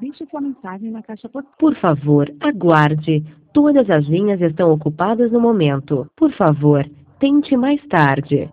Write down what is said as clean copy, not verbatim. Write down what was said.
Deixe sua mensagem na caixa postal. Por favor, aguarde. Todas as linhas estão ocupadas no momento. Por favor, tente mais tarde.